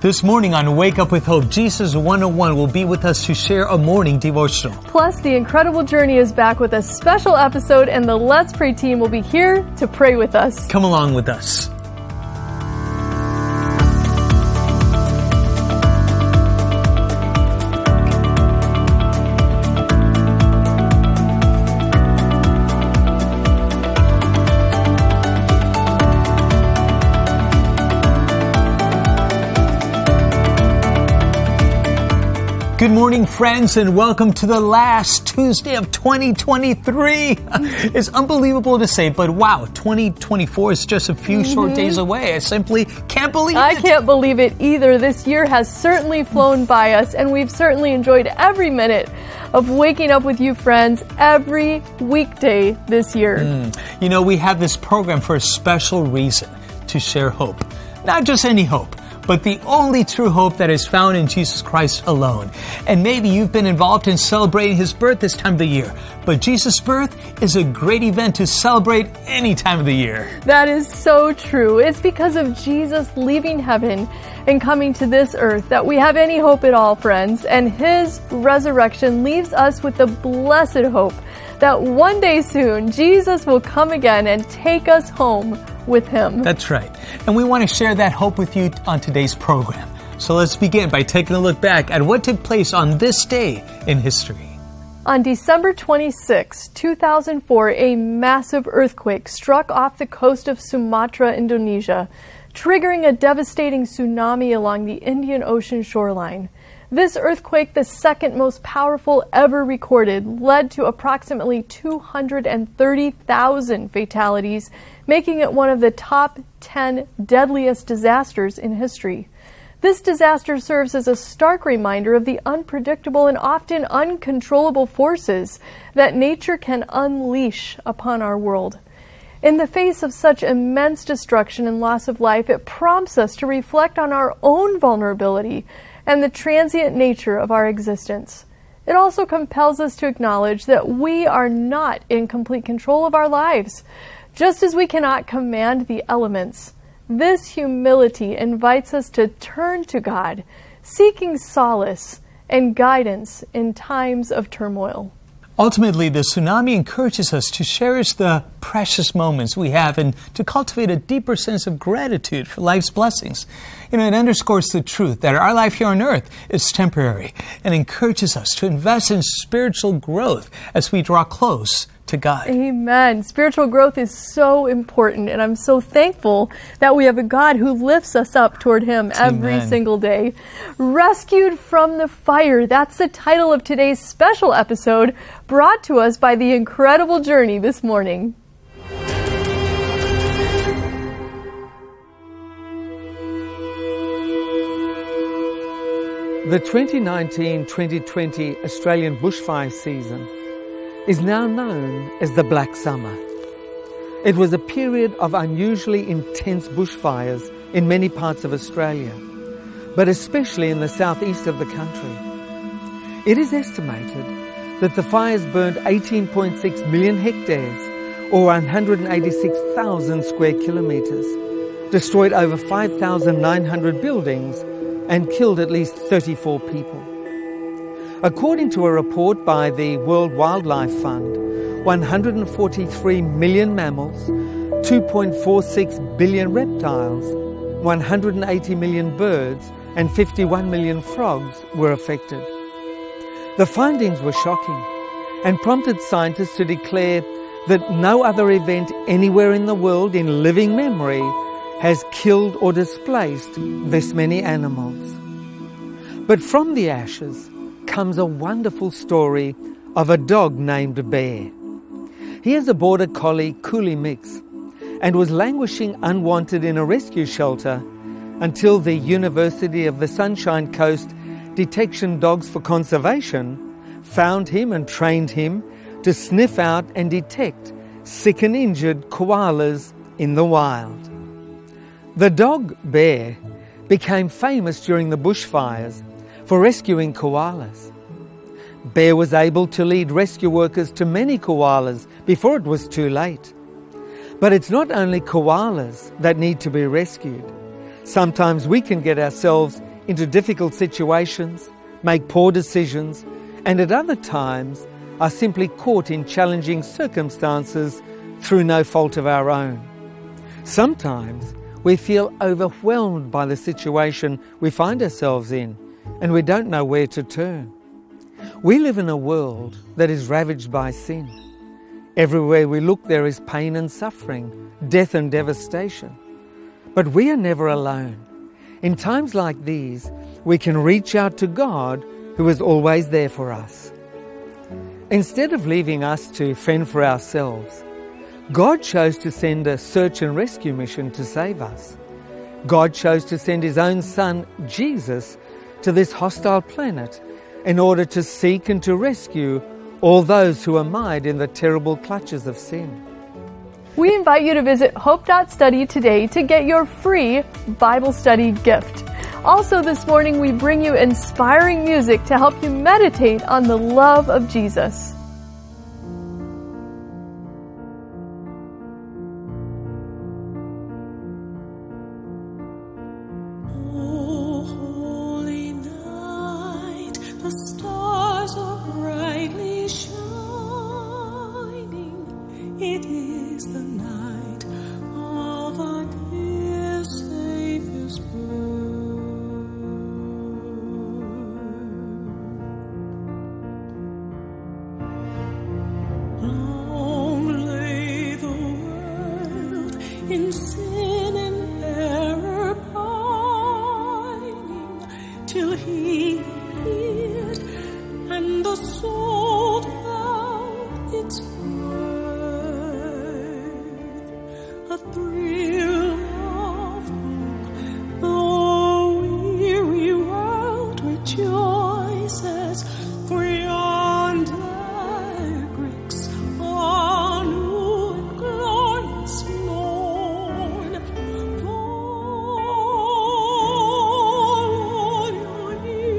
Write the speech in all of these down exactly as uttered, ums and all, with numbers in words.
This morning on Wake Up with Hope, Jesus one oh one will be with us to share a morning devotional. Plus, The Incredible Journey is back with a special episode, and the Let's Pray team will be here to pray with us. Come along with us. Good morning, friends, and welcome to the last Tuesday of twenty twenty-three. It's unbelievable to say, but wow, twenty twenty-four is just a few mm-hmm. short days away. I simply can't believe I it. I can't believe it either. This year has certainly flown by us, and we've certainly enjoyed every minute of waking up with you, friends, every weekday this year. Mm. You know, we have this program for a special reason, to share hope. Not just any hope, but the only true hope that is found in Jesus Christ alone. And maybe you've been involved in celebrating His birth this time of the year, but Jesus' birth is a great event to celebrate any time of the year. That is so true. It's because of Jesus leaving heaven and coming to this earth that we have any hope at all, friends. And His resurrection leaves us with the blessed hope that one day soon, Jesus will come again and take us home with Him. That's right. And we want to share that hope with you on today's program. So let's begin by taking a look back at what took place on this day in history. On December twenty-sixth, two thousand four, a massive earthquake struck off the coast of Sumatra, Indonesia, triggering a devastating tsunami along the Indian Ocean shoreline. This earthquake, the second most powerful ever recorded, led to approximately two hundred thirty thousand fatalities, making it one of the top ten deadliest disasters in history. This disaster serves as a stark reminder of the unpredictable and often uncontrollable forces that nature can unleash upon our world. In the face of such immense destruction and loss of life, it prompts us to reflect on our own vulnerability and the transient nature of our existence. It also compels us to acknowledge that we are not in complete control of our lives. Just as we cannot command the elements, this humility invites us to turn to God, seeking solace and guidance in times of turmoil. Ultimately, the tsunami encourages us to cherish the precious moments we have and to cultivate a deeper sense of gratitude for life's blessings. You know, it underscores the truth that our life here on earth is temporary and encourages us to invest in spiritual growth as we draw close to God. Amen. Spiritual growth is so important, and I'm so thankful that we have a God who lifts us up toward Him every Amen. Single day. Rescued from the fire. That's the title of today's special episode, brought to us by The Incredible Journey this morning. The twenty nineteen twenty twenty Australian bushfire season is now known as the Black Summer. It was a period of unusually intense bushfires in many parts of Australia, but especially in the southeast of the country. It is estimated that the fires burned eighteen point six million hectares, or one hundred eighty-six thousand square kilometres, destroyed over five thousand nine hundred buildings, and killed at least thirty-four people. According to a report by the World Wildlife Fund, one hundred forty-three million mammals, two point four six billion reptiles, one hundred eighty million birds, and fifty-one million frogs were affected. The findings were shocking and prompted scientists to declare that no other event anywhere in the world in living memory has killed or displaced this many animals. But from the ashes comes a wonderful story of a dog named Bear. He is a border collie Coolie mix and was languishing unwanted in a rescue shelter until the University of the Sunshine Coast Detection Dogs for Conservation found him and trained him to sniff out and detect sick and injured koalas in the wild. The dog Bear became famous during the bushfires for rescuing koalas. Bear was able to lead rescue workers to many koalas before it was too late. But it's not only koalas that need to be rescued. Sometimes we can get ourselves into difficult situations, make poor decisions, and at other times are simply caught in challenging circumstances through no fault of our own. Sometimes we feel overwhelmed by the situation we find ourselves in, and we don't know where to turn. We live in a world that is ravaged by sin. Everywhere we look, there is pain and suffering, death and devastation. But we are never alone. In times like these, we can reach out to God, who is always there for us. Instead of leaving us to fend for ourselves, God chose to send a search and rescue mission to save us. God chose to send His own Son, Jesus, to this hostile planet in order to seek and to rescue all those who are mired in the terrible clutches of sin. We invite you to visit hope dot study today to get your free Bible study gift. Also this morning we bring you inspiring music to help you meditate on the love of Jesus. It is the night of our dear Savior's birth. Long lay the world in sin and error pining, till He appeared and the soul found its birth. A thrill of hope, the weary world rejoices, for yonder breaks a new and glorious morn. Fall on your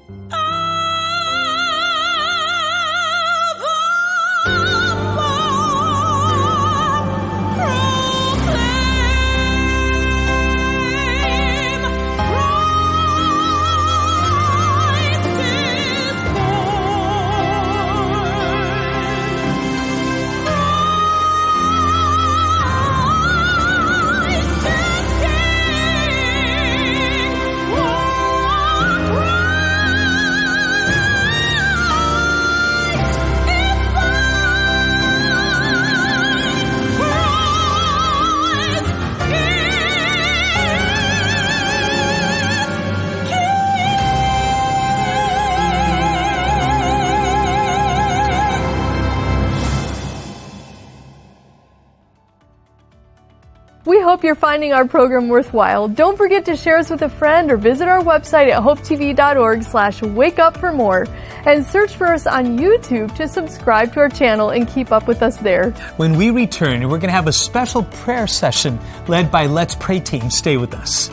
We hope you're finding our program worthwhile. Don't forget to share us with a friend or visit our website at hopetv.org slash wake up for more and search for us on YouTube to subscribe to our channel and keep up with us there. When we return, we're going to have a special prayer session led by Let's Pray team. Stay with us.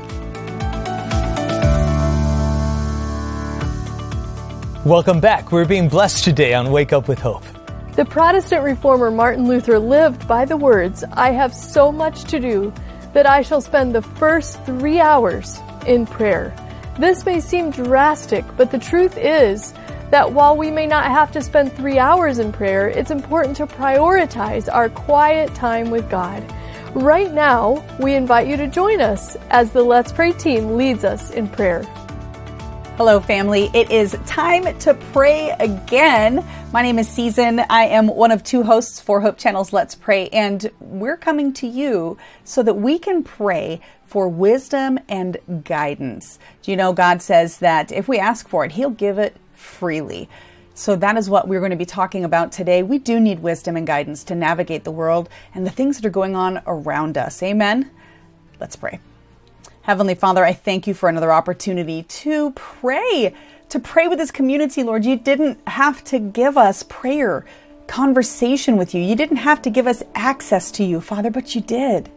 Welcome back. We're being blessed today on Wake Up with Hope. The Protestant reformer Martin Luther lived by the words, "I have so much to do that I shall spend the first three hours in prayer." This may seem drastic, but the truth is that while we may not have to spend three hours in prayer, it's important to prioritize our quiet time with God. Right now, we invite you to join us as the Let's Pray team leads us in prayer. Hello, family. It is time to pray again. My name is Season. I am one of two hosts for Hope Channel's Let's Pray, and we're coming to you so that we can pray for wisdom and guidance. Do you know God says that if we ask for it, He'll give it freely. So that is what we're going to be talking about today. We do need wisdom and guidance to navigate the world and the things that are going on around us. Amen? Let's pray. Heavenly Father, I thank you for another opportunity to pray, to pray with this community, Lord. You didn't have to give us prayer, conversation with you. You didn't have to give us access to you, Father, but you did.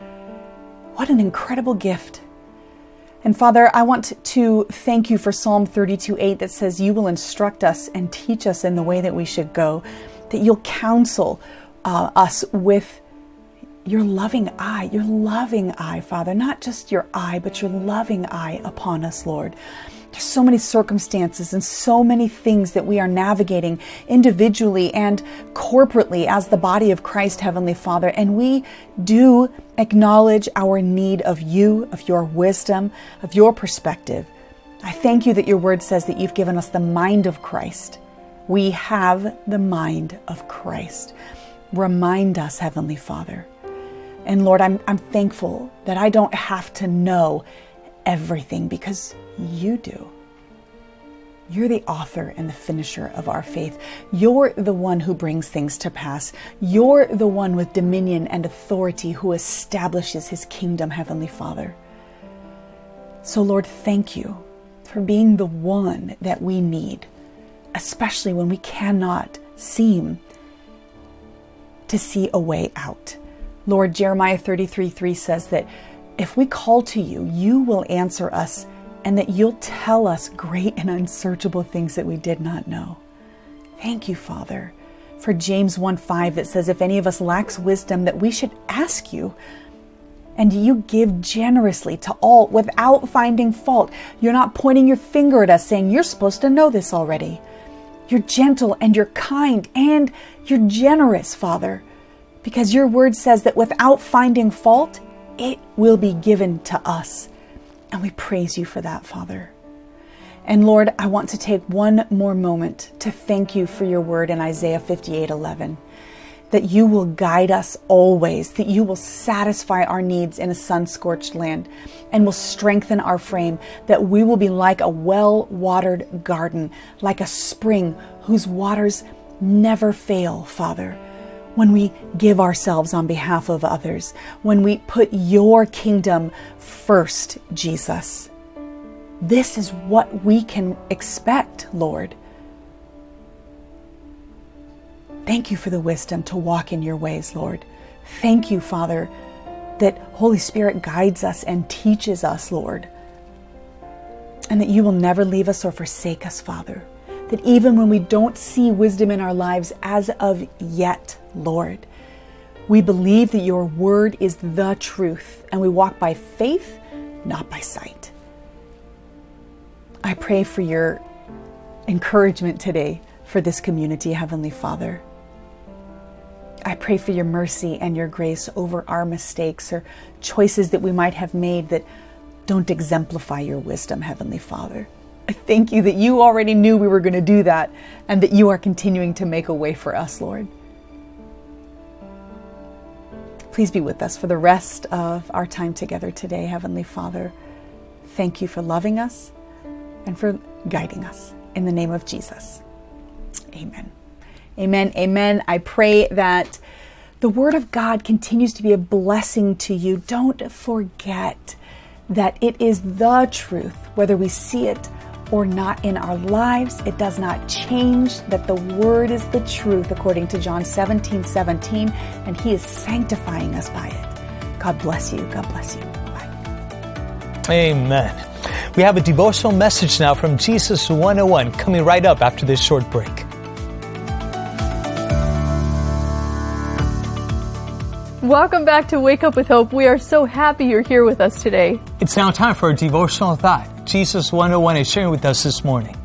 What an incredible gift. And Father, I want to thank you for Psalm thirty-two eight that says you will instruct us and teach us in the way that we should go, that you'll counsel uh, us with your loving eye, your loving eye, Father, not just your eye, but your loving eye upon us, Lord. There's so many circumstances and so many things that we are navigating individually and corporately as the body of Christ, Heavenly Father, and we do acknowledge our need of you, of your wisdom, of your perspective. I thank you that your word says that you've given us the mind of Christ. We have the mind of Christ. Remind us, Heavenly Father. And Lord, I'm I'm thankful that I don't have to know everything because you do. You're the author and the finisher of our faith. You're the one who brings things to pass. You're the one with dominion and authority who establishes his kingdom, Heavenly Father. So Lord, thank you for being the one that we need, especially when we cannot seem to see a way out. Lord, Jeremiah thirty-three three says that if we call to you, you will answer us and that you'll tell us great and unsearchable things that we did not know. Thank you, Father, for James one five that says if any of us lacks wisdom, that we should ask you, and you give generously to all without finding fault. You're not pointing your finger at us saying you're supposed to know this already. You're gentle and you're kind and you're generous, Father. Because your word says that without finding fault, it will be given to us. And we praise you for that, Father. And Lord, I want to take one more moment to thank you for your word in Isaiah fifty-eight eleven. That you will guide us always, that you will satisfy our needs in a sun-scorched land and will strengthen our frame, that we will be like a well-watered garden, like a spring whose waters never fail, Father. When we give ourselves on behalf of others, when we put your kingdom first, Jesus. This is what we can expect, Lord. Thank you for the wisdom to walk in your ways, Lord. Thank you, Father, that Holy Spirit guides us and teaches us, Lord. and that you will never leave us or forsake us, Father. That even when we don't see wisdom in our lives as of yet, Lord, we believe that your word is the truth, and we walk by faith, not by sight. I pray for your encouragement today for this community, Heavenly Father. I pray for your mercy and your grace over our mistakes or choices that we might have made that don't exemplify your wisdom, Heavenly Father. I thank you that you already knew we were going to do that and that you are continuing to make a way for us, Lord. Please be with us for the rest of our time together today, Heavenly Father. Thank you for loving us and for guiding us. In the name of Jesus. Amen. Amen. Amen. I pray that the Word of God continues to be a blessing to you. Don't forget that it is the truth, whether we see it or not in our lives. It does not change that the Word is the truth, according to John seventeen seventeen, and He is sanctifying us by it. God bless you. God bless you. Bye. Amen. We have a devotional message now from Jesus one oh one coming right up after this short break. Welcome back to Wake Up with Hope. We are so happy you're here with us today. It's now time for a devotional thought. Jesus one oh one is sharing with us this morning.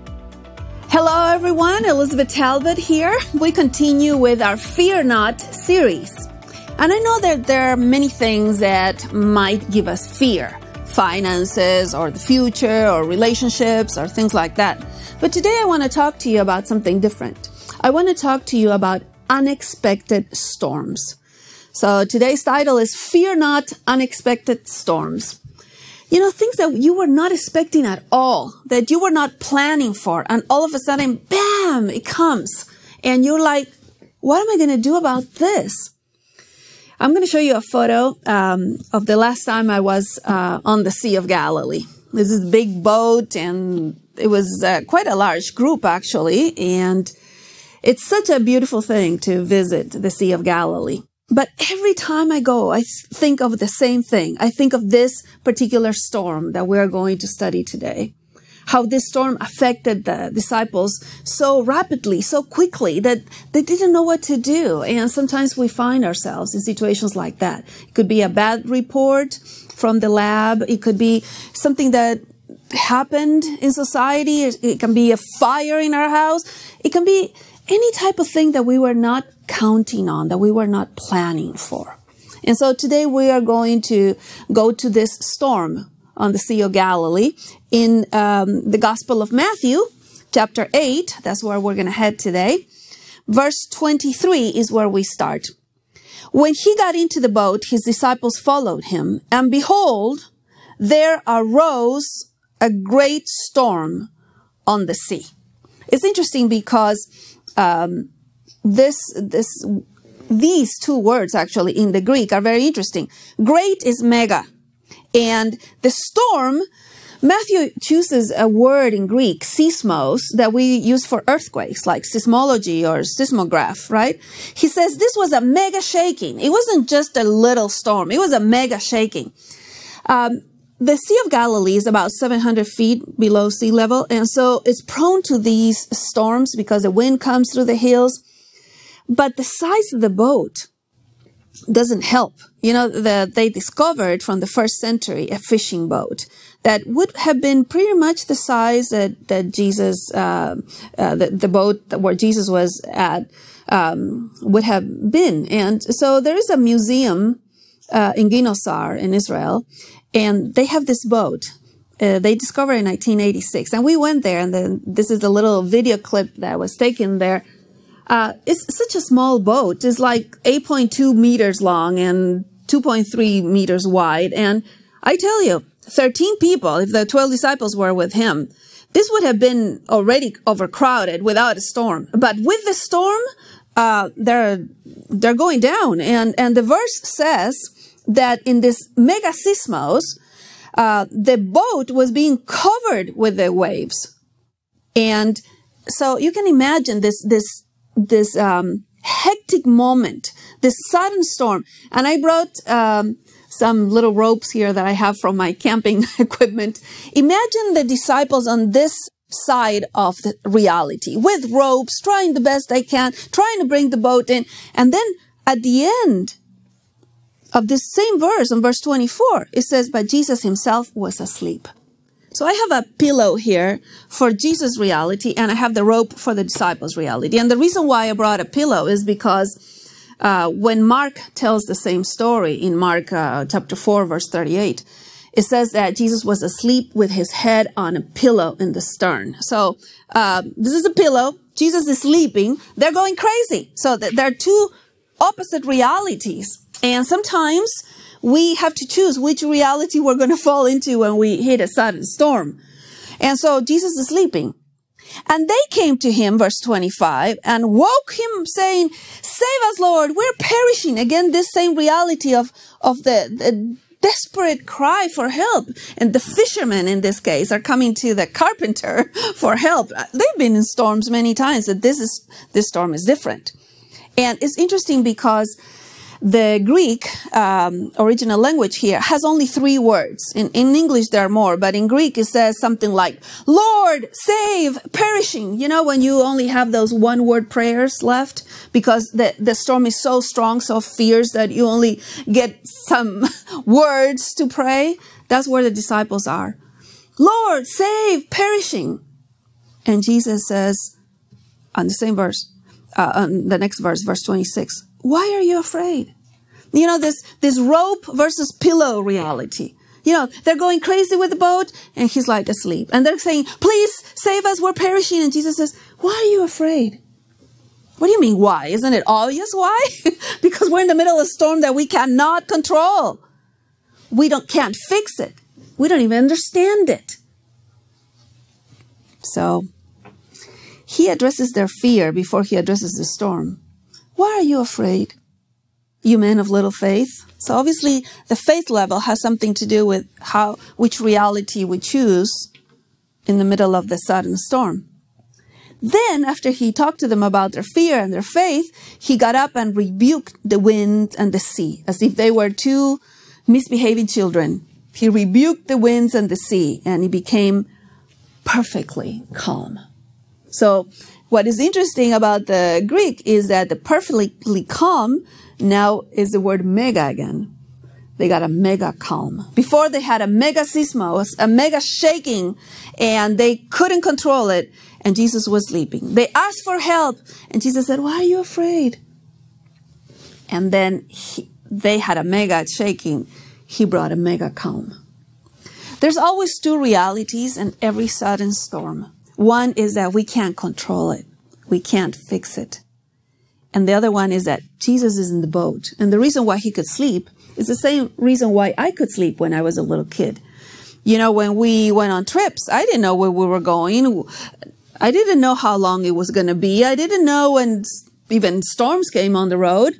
Hello everyone, Elizabeth Talbot here. We continue with our Fear Not series. And I know that there are many things that might give us fear. Finances or the future or relationships or things like that. But today I want to talk to you about something different. I want to talk to you about unexpected storms. So today's title is Fear Not Unexpected Storms. You know, things that you were not expecting at all, that you were not planning for, and all of a sudden, bam, it comes. And you're like, what am I going to do about this? I'm going to show you a photo um, of the last time I was uh, on the Sea of Galilee. This is a big boat, and it was uh, quite a large group, actually. And it's such a beautiful thing to visit the Sea of Galilee. But every time I go, I think of the same thing. I think of this particular storm that we're going to study today. How this storm affected the disciples so rapidly, so quickly that they didn't know what to do. And sometimes we find ourselves in situations like that. It could be a bad report from the lab. It could be something that happened in society. It can be a fire in our house. It can be any type of thing that we were not counting on, that we were not planning for. And so today we are going to go to this storm on the Sea of Galilee in um, the Gospel of Matthew, chapter eight. That's where we're going to head today. Verse twenty-three is where we start. When he got into the boat, his disciples followed him, and behold, there arose a great storm on the sea. It's interesting because um, this, this, these two words actually in the Greek are very interesting. Great is mega. And the storm, Matthew chooses a word in Greek, seismos, that we use for earthquakes, like seismology or seismograph, right? He says this was a mega shaking. It wasn't just a little storm. It was a mega shaking. Um, the Sea of Galilee is about seven hundred feet below sea level, and so it's prone to these storms because the wind comes through the hills. But the size of the boat doesn't help. You know, the, they discovered from the first century a fishing boat that would have been pretty much the size that, that Jesus, uh, uh, the, the boat where Jesus was at, um, would have been. And so there is a museum, uh, in Ginosar in Israel, and they have this boat. Uh, they discovered in nineteen eighty-six. And we went there, and then this is a little video clip that was taken there. Uh, it's such a small boat. It's like eight point two meters long and two point three meters wide. And I tell you, thirteen people, if the twelve disciples were with him, this would have been already overcrowded without a storm. But with the storm, uh, they're, they're going down. And, and the verse says that in this mega seismos, uh, the boat was being covered with the waves. And so you can imagine this, this, this um, hectic moment, this sudden storm. And I brought um, some little ropes here that I have from my camping equipment. Imagine the disciples on this side of the reality with ropes, trying the best they can, trying to bring the boat in. And then at the end of this same verse, in verse twenty-four, it says, but Jesus himself was asleep. So I have a pillow here for Jesus' reality, and I have the rope for the disciples' reality. And the reason why I brought a pillow is because uh, when Mark tells the same story in Mark uh, chapter four, verse thirty-eight, it says that Jesus was asleep with his head on a pillow in the stern. So uh, this is a pillow. Jesus is sleeping. They're going crazy. So th- there are two opposite realities. And sometimes we have to choose which reality we're going to fall into when we hit a sudden storm. And so Jesus is sleeping. And they came to him, verse twenty-five, and woke him saying, save us, Lord, we're perishing. Again, this same reality of, of the, the desperate cry for help. And the fishermen in this case are coming to the carpenter for help. They've been in storms many times, but this is, this storm is different. And it's interesting because the Greek um, original language here has only three words. In, in English, there are more, but in Greek, it says something like, Lord, save, perishing. You know, when you only have those one-word prayers left because the, the storm is so strong, so fierce that you only get some words to pray. That's where the disciples are. Lord, save, perishing. And Jesus says, on the same verse, uh, on the next verse, verse twenty-six, why are you afraid? You know, this, this rope versus pillow reality. You know, they're going crazy with the boat and he's like asleep. And they're saying, please save us, we're perishing. And Jesus says, why are you afraid? What do you mean, why? Isn't it obvious why? Because we're in the middle of a storm that we cannot control. We don't, can't fix it. We don't even understand it. So he addresses their fear before he addresses the storm. Why are you afraid, you men of little faith? So obviously the faith level has something to do with how, which reality we choose in the middle of the sudden storm. Then after he talked to them about their fear and their faith, he got up and rebuked the wind and the sea as if they were two misbehaving children. He rebuked the winds and the sea and he became perfectly calm. So what is interesting about the Greek is that the perfectly calm now is the word mega again. They got a mega calm. Before they had a mega seismos, a mega shaking, and they couldn't control it, and Jesus was sleeping. They asked for help, and Jesus said, why are you afraid? And then he, they had a mega shaking. He brought a mega calm. There's always two realities in every sudden storm. One is that we can't control it. We can't fix it. And the other one is that Jesus is in the boat. And the reason why he could sleep is the same reason why I could sleep when I was a little kid. You know, when we went on trips, I didn't know where we were going. I didn't know how long it was going to be. I didn't know when even storms came on the road.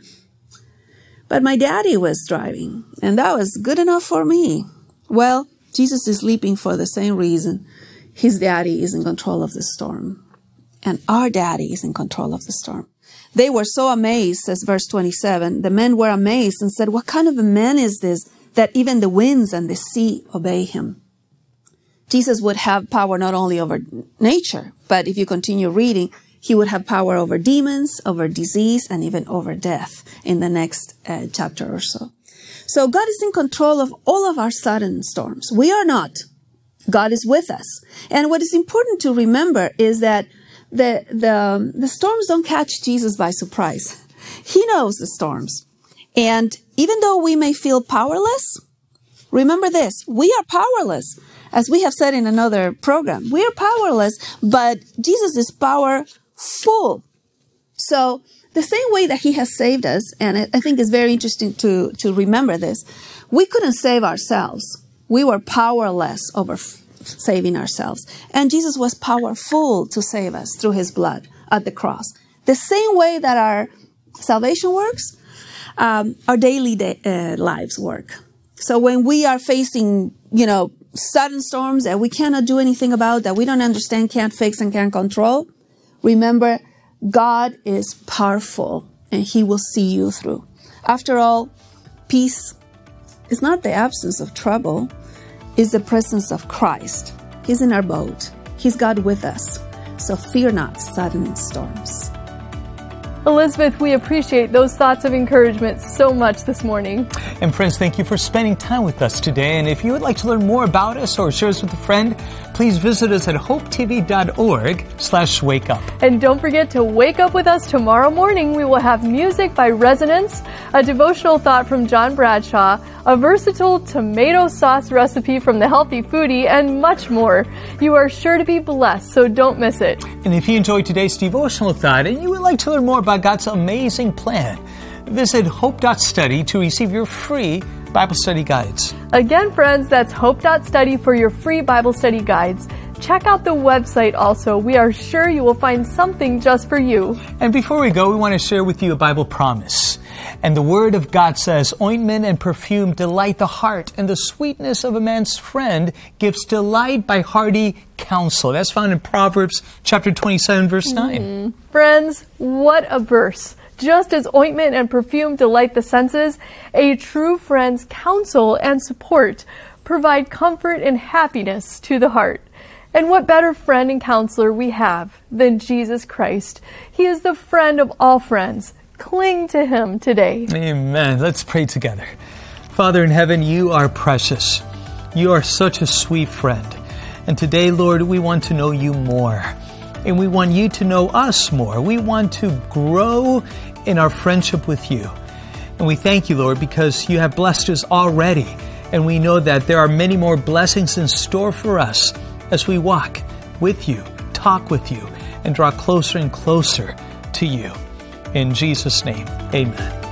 But my daddy was driving, and that was good enough for me. Well, Jesus is sleeping for the same reason. His daddy is in control of the storm. And our daddy is in control of the storm. They were so amazed, says verse twenty-seven. The men were amazed and said, what kind of a man is this that even the winds and the sea obey him? Jesus would have power not only over nature, but if you continue reading, he would have power over demons, over disease, and even over death in the next uh, chapter or so. So God is in control of all of our sudden storms. We are not. God is with us. And what is important to remember is that the, the, the storms don't catch Jesus by surprise. He knows the storms. And even though we may feel powerless, remember this, we are powerless. As we have said in another program, we are powerless, but Jesus is powerful. So the same way that he has saved us, and I think it's very interesting to, to remember this, we couldn't save ourselves. We were powerless over f- saving ourselves. And Jesus was powerful to save us through his blood at the cross. The same way that our salvation works, um, our daily day, uh, lives work. So when we are facing, you know, sudden storms that we cannot do anything about, that we don't understand, can't fix, and can't control, remember, God is powerful and he will see you through. After all, peace It's not the absence of trouble, it's the presence of Christ. He's in our boat. He's God with us. So fear not sudden storms. Elizabeth, we appreciate those thoughts of encouragement so much this morning. And friends, thank you for spending time with us today. And if you would like to learn more about us or share us with a friend, please visit us at hopetv.org slash wake up. And don't forget to wake up with us tomorrow morning. We will have music by Resonance, a devotional thought from John Bradshaw, a versatile tomato sauce recipe from The Healthy Foodie, and much more. You are sure to be blessed, so don't miss it. And if you enjoyed today's devotional thought and you would like to learn more about God's amazing plan, visit hope dot study to receive your free Bible study guides. Again, friends, that's hope dot study for your free Bible study guides. Check out the website also. We are sure you will find something just for you. And before we go, we want to share with you a Bible promise. And the Word of God says, ointment and perfume delight the heart, and the sweetness of a man's friend gives delight by hearty counsel. That's found in Proverbs chapter twenty-seven, verse nine. Mm-hmm. Friends, what a verse. Just as ointment and perfume delight the senses, a true friend's counsel and support provide comfort and happiness to the heart. And what better friend and counselor we have than Jesus Christ? He is the friend of all friends. Cling to Him today. Amen. Let's pray together. Father in heaven, you are precious. You are such a sweet friend. And today, Lord, we want to know you more. And we want you to know us more. We want to grow in our friendship with you. And we thank you, Lord, because you have blessed us already. And we know that there are many more blessings in store for us as we walk with you, talk with you, and draw closer and closer to you. In Jesus' name, amen.